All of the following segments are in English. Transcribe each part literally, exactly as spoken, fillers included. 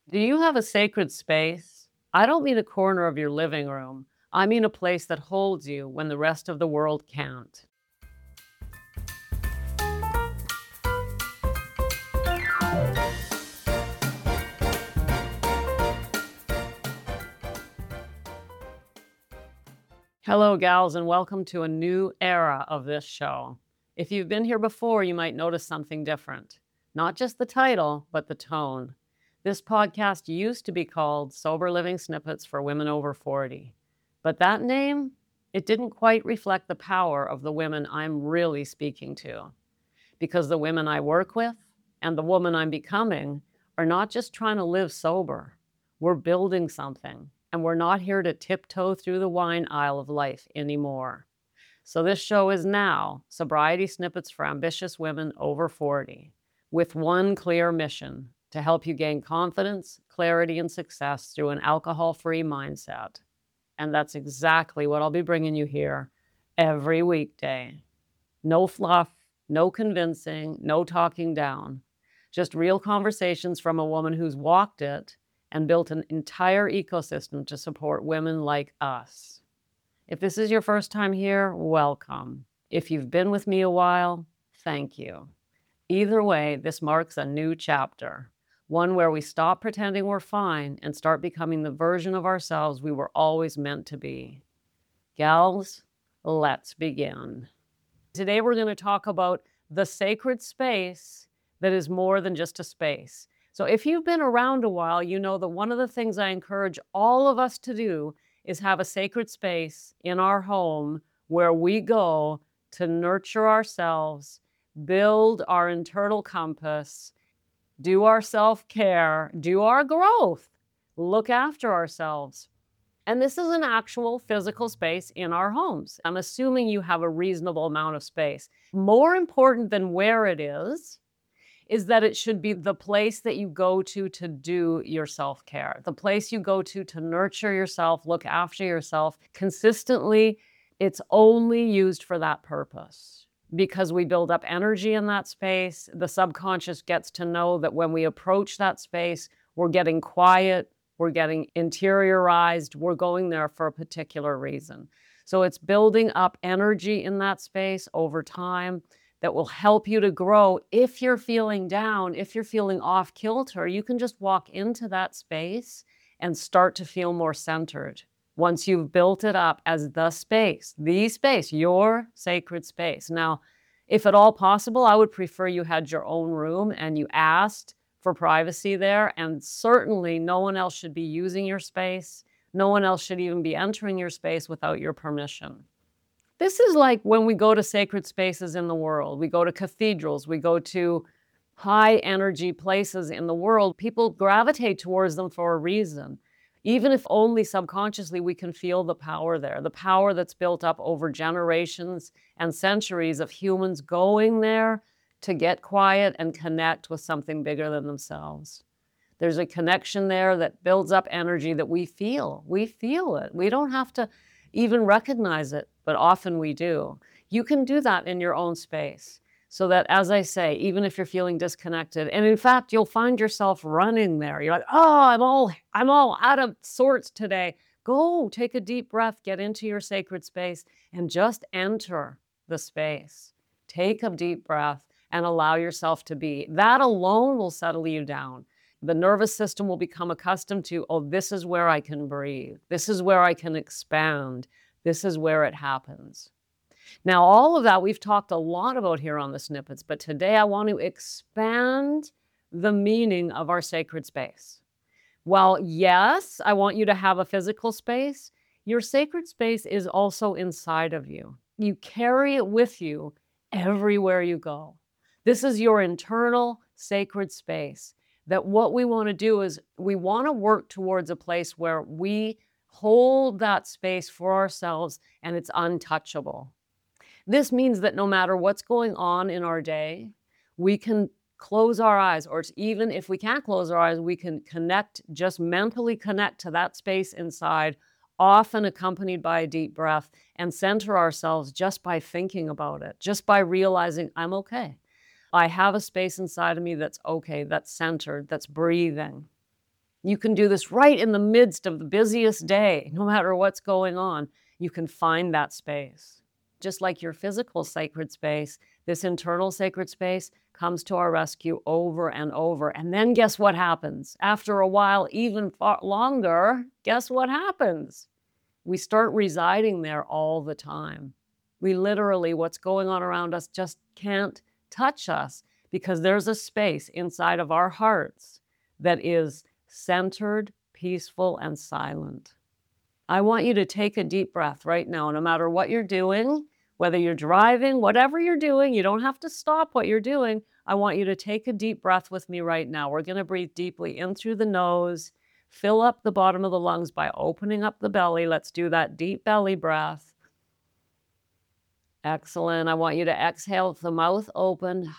Do you have a sacred space? I don't mean a corner of your living room. I mean a place that holds you when the rest of the world can't. Hello, gals, and welcome to a new era of this show. If you've been here before, you might notice something different. Not just the title, but the tone. This podcast used to be called Sober Living Snippets for Women Over forty. But that name, it didn't quite reflect the power of the women I'm really speaking to. Because the women I work with and the woman I'm becoming are not just trying to live sober. We're building something, and we're not here to tiptoe through the wine aisle of life anymore. So this show is now Sobriety Snippets for Ambitious Women Over forty, with one clear mission: to help you gain confidence, clarity, and success through an alcohol-free mindset. And that's exactly what I'll be bringing you here every weekday. No fluff, no convincing, no talking down. Just real conversations from a woman who's walked it and built an entire ecosystem to support women like us. If this is your first time here, welcome. If you've been with me a while, thank you. Either way, this marks a new chapter, one where we stop pretending we're fine and start becoming the version of ourselves we were always meant to be. Gals, let's begin. Today we're going to talk about the sacred space that is more than just a space. So if you've been around a while, you know that one of the things I encourage all of us to do is have a sacred space in our home where we go to nurture ourselves, build our internal compass, do our self-care, do our growth, look after ourselves. And this is an actual physical space in our homes. I'm assuming you have a reasonable amount of space. More important than where it is, is that it should be the place that you go to to do your self-care, the place you go to to nurture yourself, look after yourself consistently. It's only used for that purpose because we build up energy in that space. The subconscious gets to know that when we approach that space, we're getting quiet, we're getting interiorized, we're going there for a particular reason. So it's building up energy in that space over time that will help you to grow. If you're feeling down, if you're feeling off kilter, you can just walk into that space and start to feel more centered. Once you've built it up as the space, the space, your sacred space. Now, if at all possible, I would prefer you had your own room and you asked for privacy there, and certainly no one else should be using your space. No one else should even be entering your space without your permission. This is like when we go to sacred spaces in the world. We go to cathedrals, we go to high energy places in the world. People gravitate towards them for a reason. Even if only subconsciously we can feel the power there, the power that's built up over generations and centuries of humans going there to get quiet and connect with something bigger than themselves. There's a connection there that builds up energy that we feel. We feel it. We don't have to even recognize it, but often we do. You can do that in your own space so that, as I say, even if you're feeling disconnected, and in fact, you'll find yourself running there. You're like, oh, I'm all, I'm all out of sorts today. Go take a deep breath, get into your sacred space, and just enter the space. Take a deep breath and allow yourself to be. That alone will settle you down. The nervous system will become accustomed to, oh, this is where I can breathe. This is where I can expand. This is where it happens. Now, all of that we've talked a lot about here on the Snippets, but today I want to expand the meaning of our sacred space. While yes, I want you to have a physical space, your sacred space is also inside of you. You carry it with you everywhere you go. This is your internal sacred space. That what we want to do is we want to work towards a place where we hold that space for ourselves and it's untouchable. This means that no matter what's going on in our day, we can close our eyes, or even if we can't close our eyes, we can connect, just mentally connect to that space inside, often accompanied by a deep breath, and center ourselves just by thinking about it, just by realizing I'm okay. I have a space inside of me that's okay, that's centered, that's breathing. You can do this right in the midst of the busiest day, no matter what's going on. You can find that space. Just like your physical sacred space, this internal sacred space comes to our rescue over and over. And then guess what happens? After a while, even far longer, guess what happens? We start residing there all the time. We literally, what's going on around us just can't touch us because there's a space inside of our hearts that is centered, peaceful, and silent. I want you to take a deep breath right now, no matter what you're doing, whether you're driving, whatever you're doing, you don't have to stop what you're doing. I want you to take a deep breath with me right now. We're going to breathe deeply in through the nose, fill up the bottom of the lungs by opening up the belly. Let's do that deep belly breath. Excellent. I want you to exhale with the mouth open.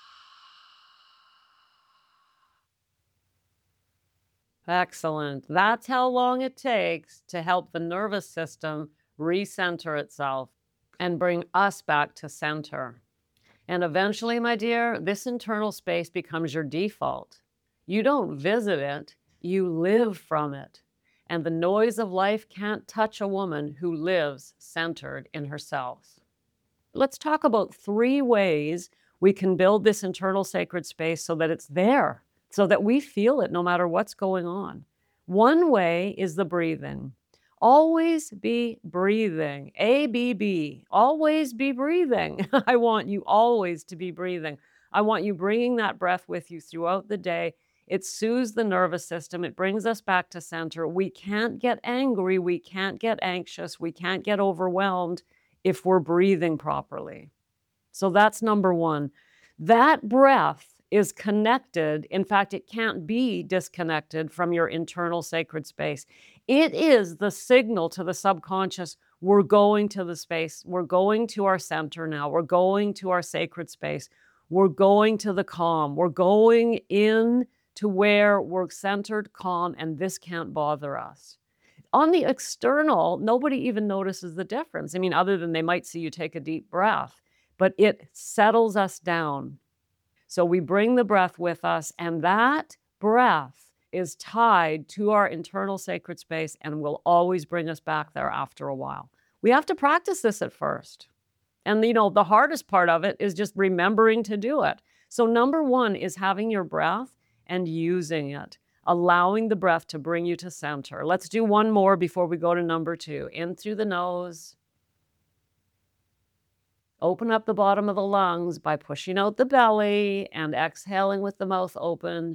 Excellent. That's how long it takes to help the nervous system recenter itself and bring us back to center. And eventually, my dear, this internal space becomes your default. You don't visit it, you live from it. And the noise of life can't touch a woman who lives centered in herself. Let's talk about three ways we can build this internal sacred space so that it's there, so that we feel it no matter what's going on. One way is the breathing. Always be breathing. A B B. Always be breathing. I want you always to be breathing. I want you bringing that breath with you throughout the day. It soothes the nervous system. It brings us back to center. We can't get angry. We can't get anxious. We can't get overwhelmed if we're breathing properly. So that's number one. That breath is connected. In fact, it can't be disconnected from your internal sacred space. It is the signal to the subconscious, we're going to the space. We're going to our center now. We're going to our sacred space. We're going to the calm. We're going in to where we're centered, calm, and this can't bother us. On the external, nobody even notices the difference. I mean, other than they might see you take a deep breath, but it settles us down. So we bring the breath with us, and that breath is tied to our internal sacred space and will always bring us back there after a while. We have to practice this at first. And, you know, the hardest part of it is just remembering to do it. So number one is having your breath and using it, allowing the breath to bring you to center. Let's do one more before we go to number two. In through the nose. Open up the bottom of the lungs by pushing out the belly and exhaling with the mouth open.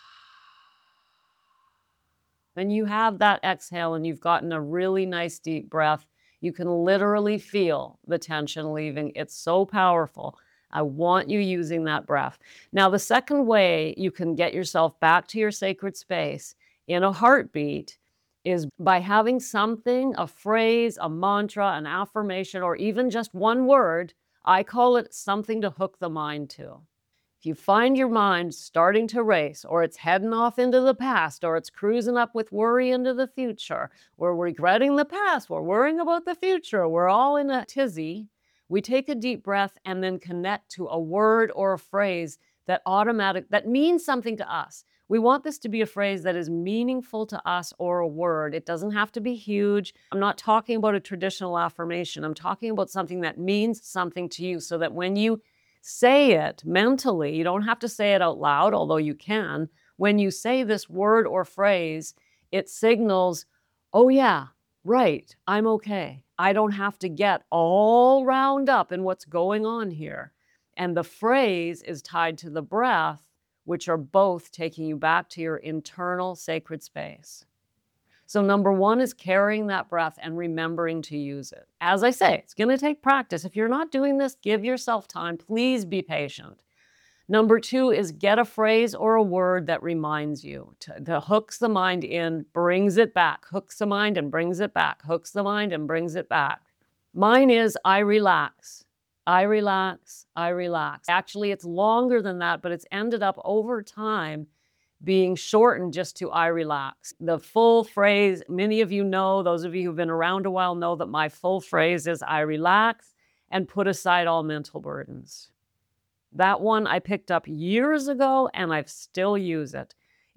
When you have that exhale and you've gotten a really nice deep breath, you can literally feel the tension leaving. It's so powerful. I want you using that breath. Now, the second way you can get yourself back to your sacred space in a heartbeat is by having something, a phrase, a mantra, an affirmation, or even just one word. I call it something to hook the mind to. If you find your mind starting to race, or it's heading off into the past, or it's cruising up with worry into the future, we're regretting the past, we're worrying about the future, we're all in a tizzy, we take a deep breath and then connect to a word or a phrase that automatic, that means something to us. We want this to be a phrase that is meaningful to us or a word. It doesn't have to be huge. I'm not talking about a traditional affirmation. I'm talking about something that means something to you so that when you say it mentally, you don't have to say it out loud, although you can. When you say this word or phrase, it signals, oh yeah, right, I'm okay. I don't have to get all wound up in what's going on here. And the phrase is tied to the breath, which are both taking you back to your internal sacred space. So number one is carrying that breath and remembering to use it. As I say, it's going to take practice. If you're not doing this, give yourself time. Please be patient. Number two is get a phrase or a word that reminds you, to, that hooks the mind in, brings it back, hooks the mind and brings it back, hooks the mind and brings it back. Mine is I relax. I relax, I relax. Actually, it's longer than that, but it's ended up over time being shortened just to I relax. The full phrase, many of you know, those of you who've been around a while know that my full phrase is I relax and put aside all mental burdens. That one I picked up years ago and I still use it.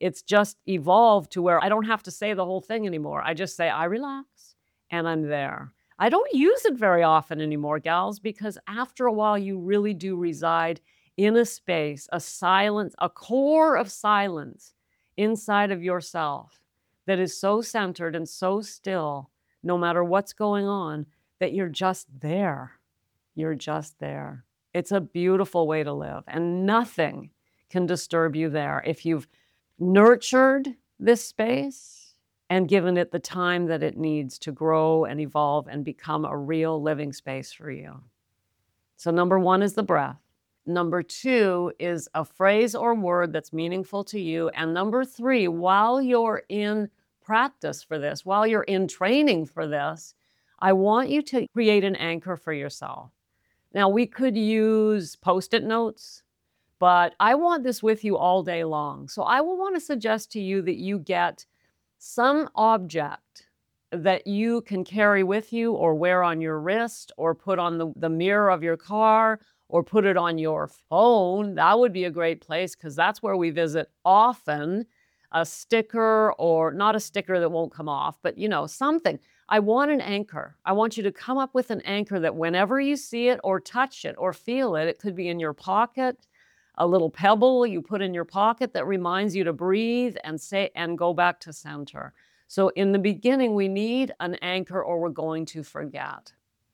It's just evolved to where I don't have to say the whole thing anymore. I just say, I relax, and I'm there. I don't use it very often anymore, gals, because after a while, you really do reside in a space, a silence, a core of silence inside of yourself that is so centered and so still, no matter what's going on, that you're just there. You're just there. It's a beautiful way to live, and nothing can disturb you there if you've nurtured this space and given it the time that it needs to grow and evolve and become a real living space for you. So number one is the breath. Number two is a phrase or word that's meaningful to you. And number three, while you're in practice for this, while you're in training for this, I want you to create an anchor for yourself. Now, we could use Post-it notes, but I want this with you all day long. So I will want to suggest to you that you get some object that you can carry with you or wear on your wrist or put on the, the mirror of your car or put it on your phone. That would be a great place because that's where we visit often. A sticker, or not a sticker that won't come off, but you know, something. I want an anchor. I want you to come up with an anchor that whenever you see it or touch it or feel it, it could be in your pocket, a little pebble you put in your pocket that reminds you to breathe and say and go back to center. So in the beginning, we need an anchor or we're going to forget.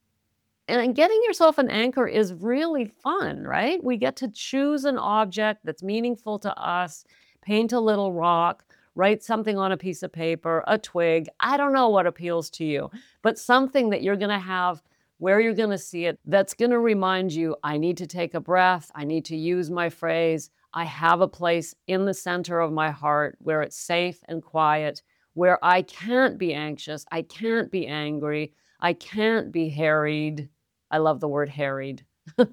And getting yourself an anchor is really fun, right? We get to choose an object that's meaningful to us, paint a little rock, write something on a piece of paper, a twig. I don't know what appeals to you, but something that you're going to have where you're going to see it that's going to remind you, I need to take a breath. I need to use my phrase. I have a place in the center of my heart where it's safe and quiet, where I can't be anxious. I can't be angry. I can't be harried. I love the word harried.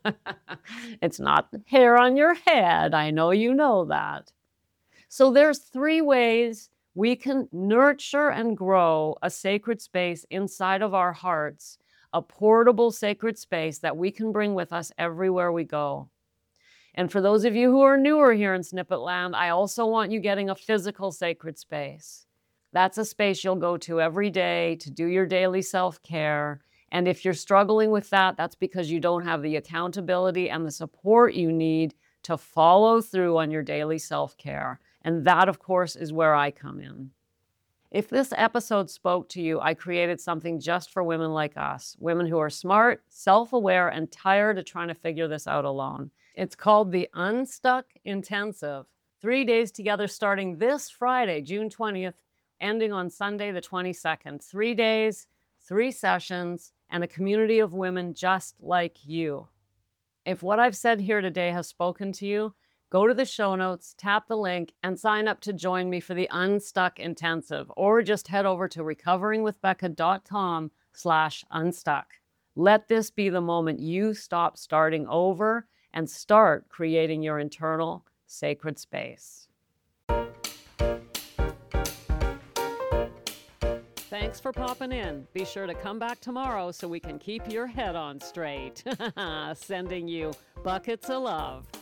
It's not hair on your head. I know you know that. So there's three ways we can nurture and grow a sacred space inside of our hearts, a portable sacred space that we can bring with us everywhere we go. And for those of you who are newer here in Snippet Land, I also want you getting a physical sacred space. That's a space you'll go to every day to do your daily self-care. And if you're struggling with that, that's because you don't have the accountability and the support you need to follow through on your daily self-care. And that, of course, is where I come in. If this episode spoke to you, I created something just for women like us, women who are smart, self-aware, and tired of trying to figure this out alone. It's called the Unstuck Intensive. Three days together starting this Friday, June twentieth, ending on Sunday, the twenty-second. Three days, three sessions, and a community of women just like you. If what I've said here today has spoken to you, go to the show notes, tap the link, and sign up to join me for the Unstuck Intensive, or just head over to recoveringwithbecca.com slash unstuck. Let this be the moment you stop starting over and start creating your internal sacred space. Thanks for popping in. Be sure to come back tomorrow so we can keep your head on straight. Sending you buckets of love.